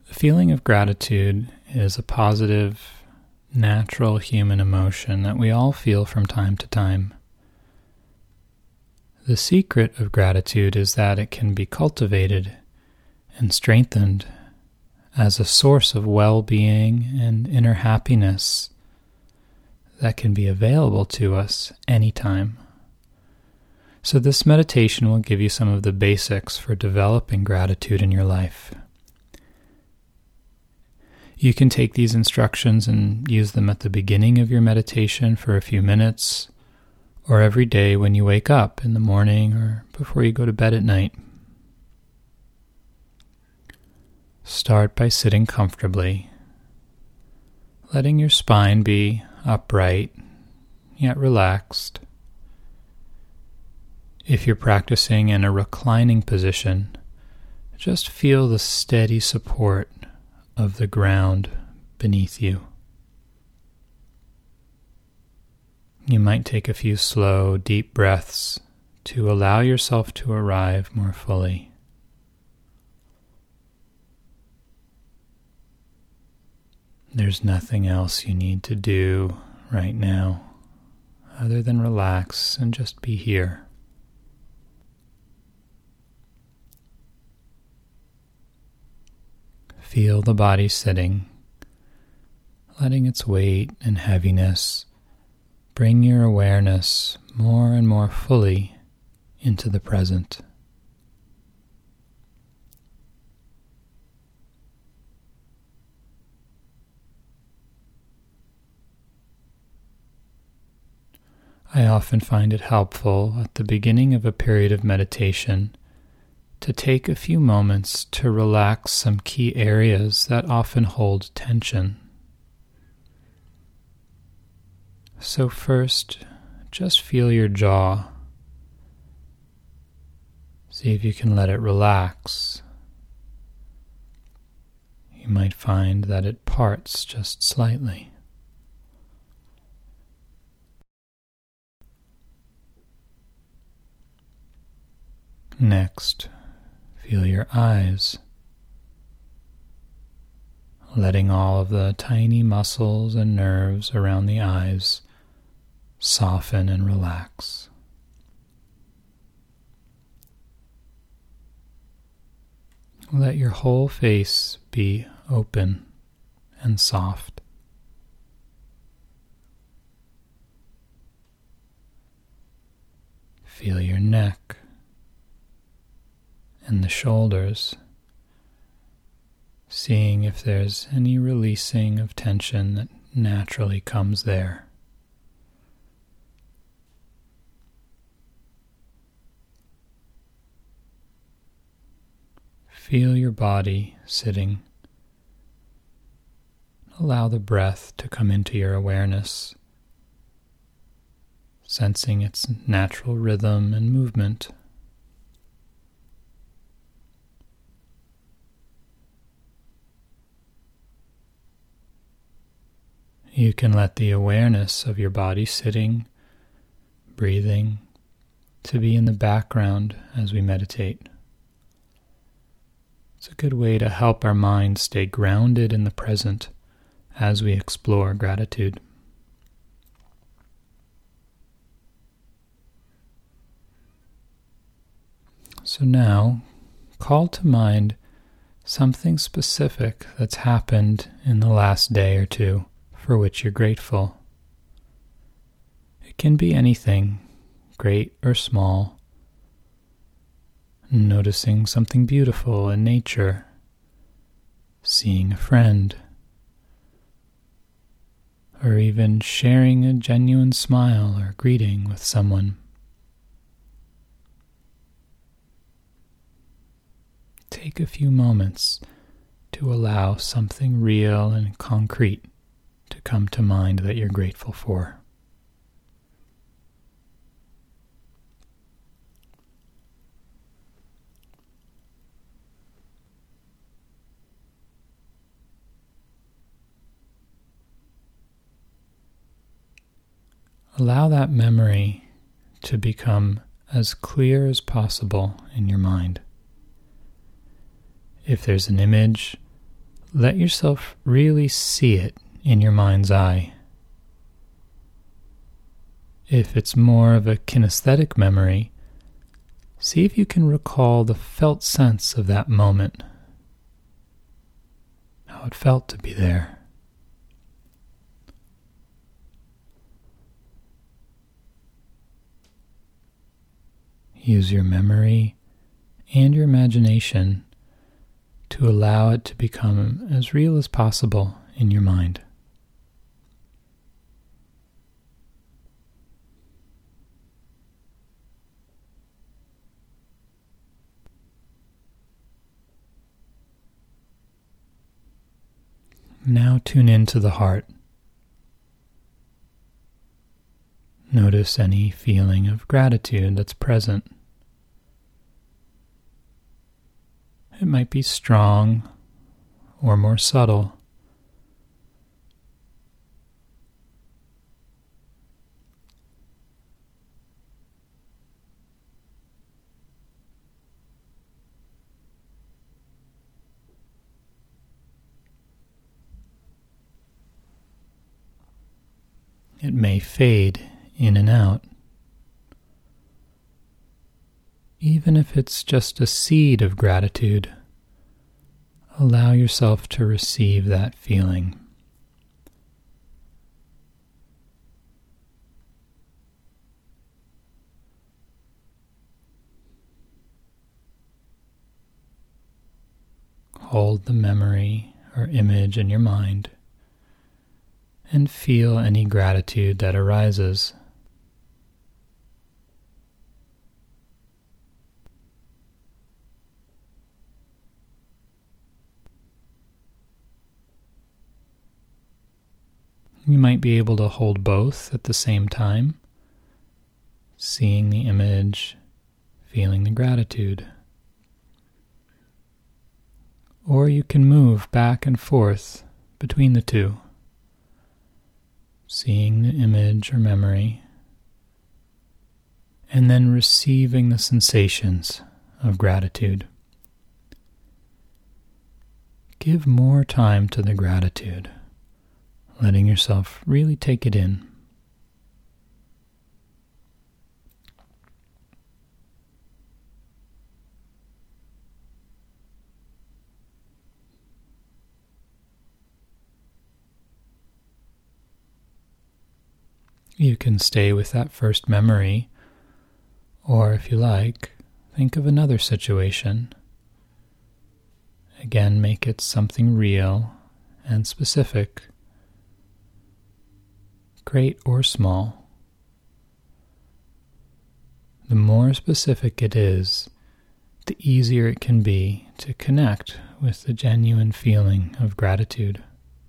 The feeling of gratitude is a positive, natural human emotion that we all feel from time to time. The secret of gratitude is that it can be cultivated and strengthened as a source of well-being and inner happiness that can be available to us anytime. So this meditation will give you some of the basics for developing gratitude in your life. You can take these instructions and use them at the beginning of your meditation for a few minutes, or every day when you wake up in the morning or before you go to bed at night. Start by sitting comfortably, letting your spine be upright yet relaxed. If you're practicing in a reclining position, just feel the steady support of the ground beneath you. You might take a few slow, deep breaths to allow yourself to arrive more fully. There's nothing else you need to do right now other than relax and just be here. Feel the body sitting, letting its weight and heaviness bring your awareness more and more fully into the present. I often find it helpful at the beginning of a period of meditation to take a few moments to relax some key areas that often hold tension. So first, just feel your jaw. See if you can let it relax. You might find that it parts just slightly. Next, feel your eyes, letting all of the tiny muscles and nerves around the eyes soften and relax. Let your whole face be open and soft. Feel your neck and the shoulders, seeing if there's any releasing of tension that naturally comes there. Feel your body sitting. Allow the breath to come into your awareness, sensing its natural rhythm and movement. You can let the awareness of your body sitting, breathing, to be in the background as we meditate. It's a good way to help our mind stay grounded in the present as we explore gratitude. So now, call to mind something specific that's happened in the last day or two for which you're grateful. It can be anything, great or small. Noticing something beautiful in nature, seeing a friend, or even sharing a genuine smile or greeting with someone. Take a few moments to allow something real and concrete to come to mind that you're grateful for. Allow that memory to become as clear as possible in your mind. If there's an image, let yourself really see it in your mind's eye. If it's more of a kinesthetic memory, see if you can recall the felt sense of that moment, how it felt to be there. Use your memory and your imagination to allow it to become as real as possible in your mind. Now tune into the heart. Notice any feeling of gratitude that's present. It might be strong or more subtle. It may fade in and out. Even if it's just a seed of gratitude, allow yourself to receive that feeling. Hold the memory or image in your mind and feel any gratitude that arises. You might be able to hold both at the same time, seeing the image, feeling the gratitude. Or you can move back and forth between the two, seeing the image or memory, and then receiving the sensations of gratitude. Give more time to the gratitude, letting yourself really take it in. You can stay with that first memory, or if you like, think of another situation. Again, make it something real and specific, great or small. The more specific it is, the easier it can be to connect with the genuine feeling of gratitude.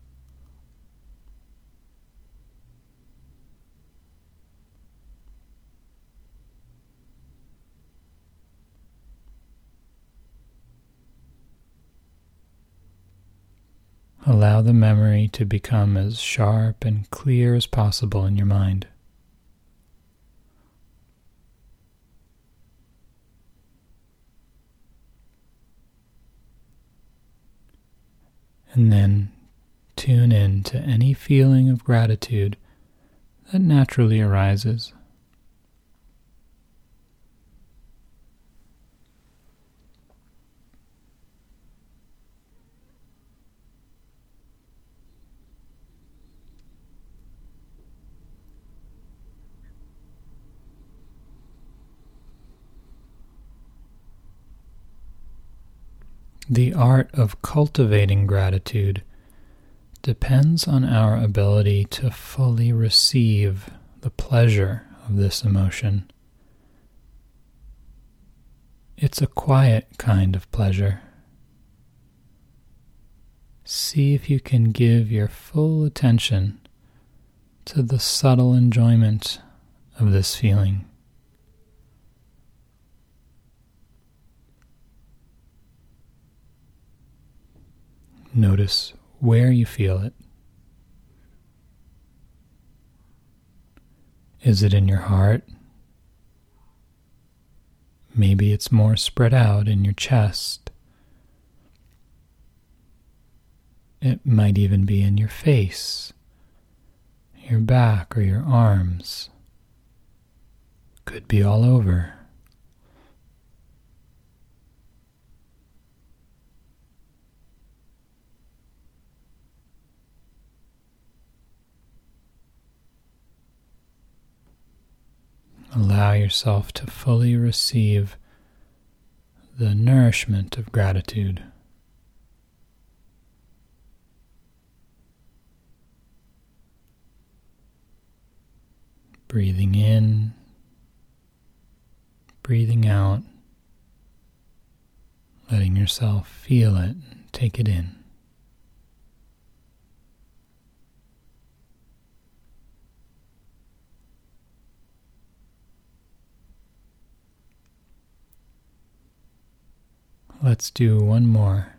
Allow the memory to become as sharp and clear as possible in your mind. And then tune in to any feeling of gratitude that naturally arises. The art of cultivating gratitude depends on our ability to fully receive the pleasure of this emotion. It's a quiet kind of pleasure. See if you can give your full attention to the subtle enjoyment of this feeling. Notice where you feel it. Is it in your heart? Maybe it's more spread out in your chest. It might even be in your face, your back, or your arms. Could be all over. Allow yourself to fully receive the nourishment of gratitude. Breathing in, breathing out, letting yourself feel it and take it in. Let's do one more.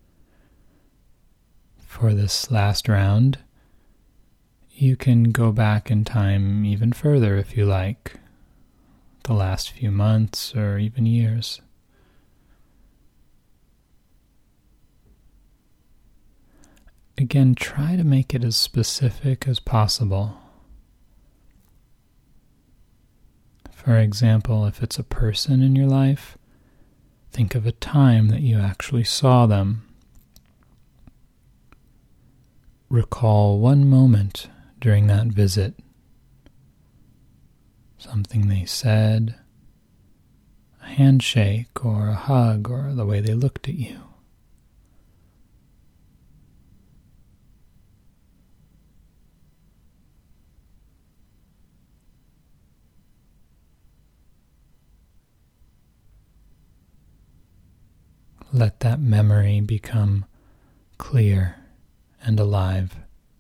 For this last round, you can go back in time even further if you like, the last few months or even years. Again, try to make it as specific as possible. For example, if it's a person in your life, think of a time that you actually saw them. Recall one moment during that visit. Something they said, a handshake or a hug, or the way they looked at you. Let that memory become clear and alive.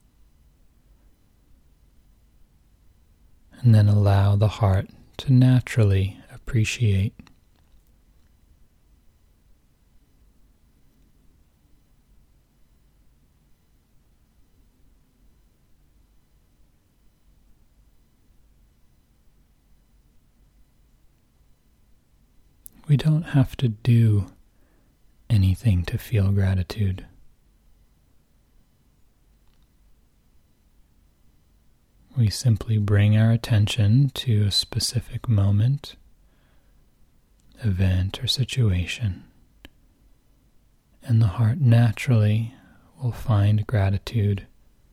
And then allow the heart to naturally appreciate. We don't have to do anything to feel gratitude. We simply bring our attention to a specific moment, event, or situation, and the heart naturally will find gratitude.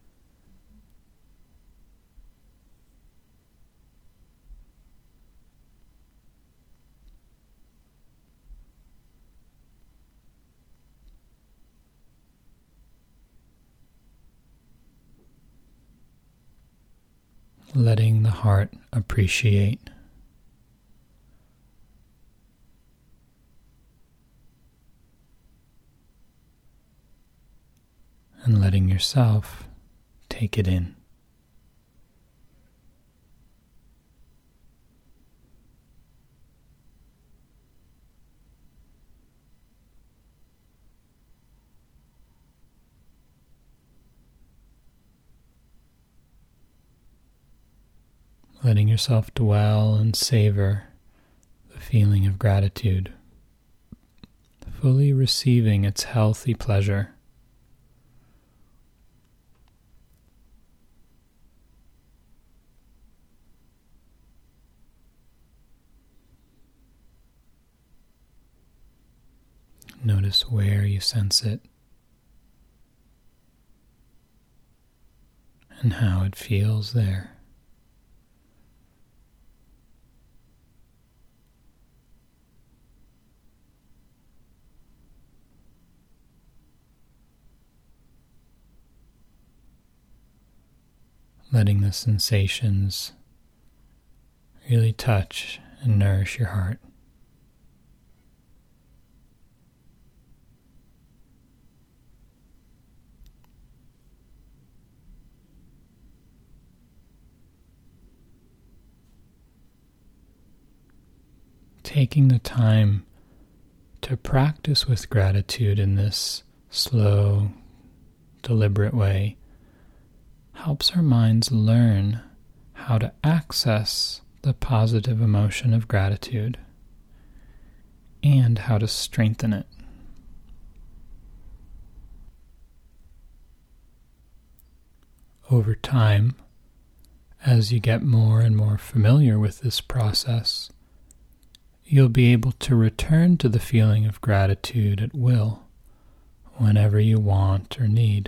Letting the heart appreciate. And letting yourself take it in. Letting yourself dwell and savor the feeling of gratitude, fully receiving its healthy pleasure. Notice where you sense it and how it feels there. Letting the sensations really touch and nourish your heart. Taking the time to practice with gratitude in this slow, deliberate way helps our minds learn how to access the positive emotion of gratitude and how to strengthen it. over time, as you get more and more familiar with this process, you'll be able to return to the feeling of gratitude at will whenever you want or need.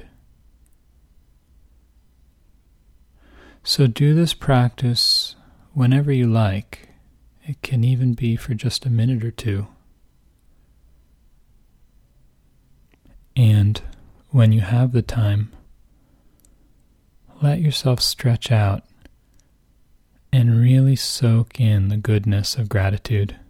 So do this practice whenever you like. It can even be for just a minute or two. And when you have the time, let yourself stretch out and really soak in the goodness of gratitude.